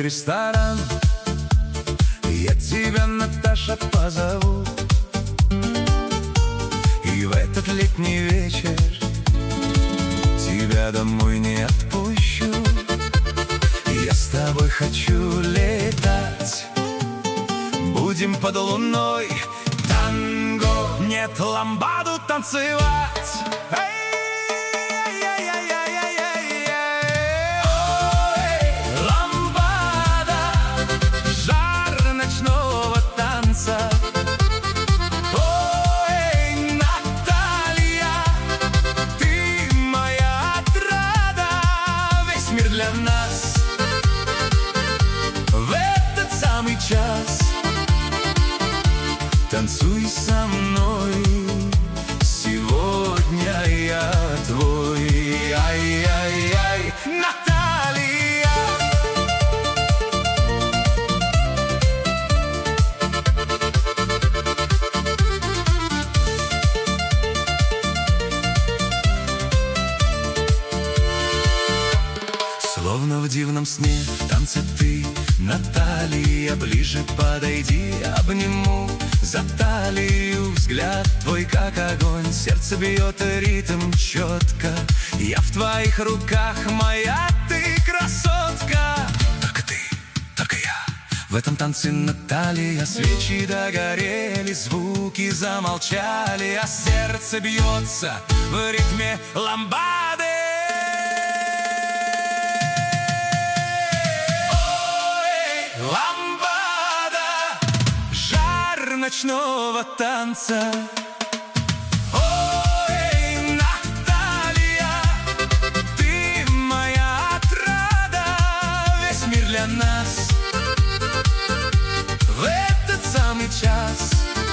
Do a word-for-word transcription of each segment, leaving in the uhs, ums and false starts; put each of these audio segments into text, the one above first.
ресторан. Я тебя, Наташа, позову, и в этот летний вечер тебя домой не отпущу. Я с тобой хочу летать, будем под луной танго, нет, ламбаду танцевать. Для нас в этот самый час танцуй со мной, сегодня я твой. Ай-яй-яй, Наталья. Словно в дивном сне, в танце ты, Наталья, ближе подойди, обниму за талию. Взгляд твой как огонь, сердце бьет ритм четко. Я в твоих руках, моя ты красотка. Только ты, только я в этом танце, Наталья. Свечи догорели, звуки замолчали, а сердце бьется в ритме ламбады. Ламбада, жар ночного танца. Ой, Наталья, ты моя отрада, весь мир для нас в этот самый час.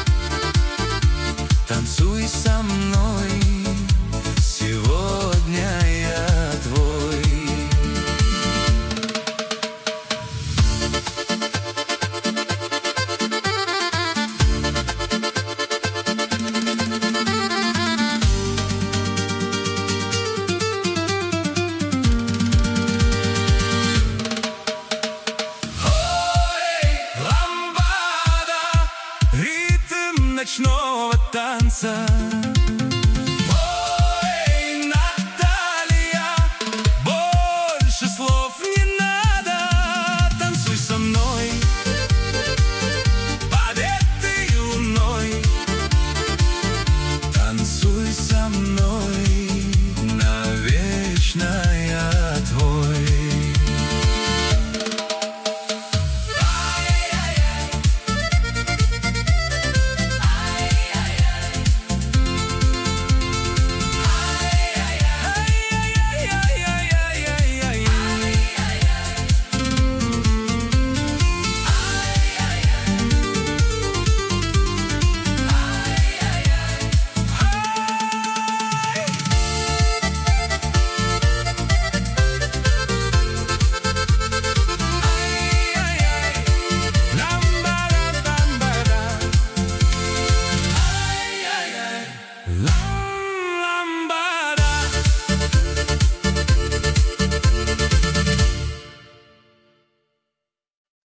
Танцуй со мной, сегодня я твой. Ночного танца.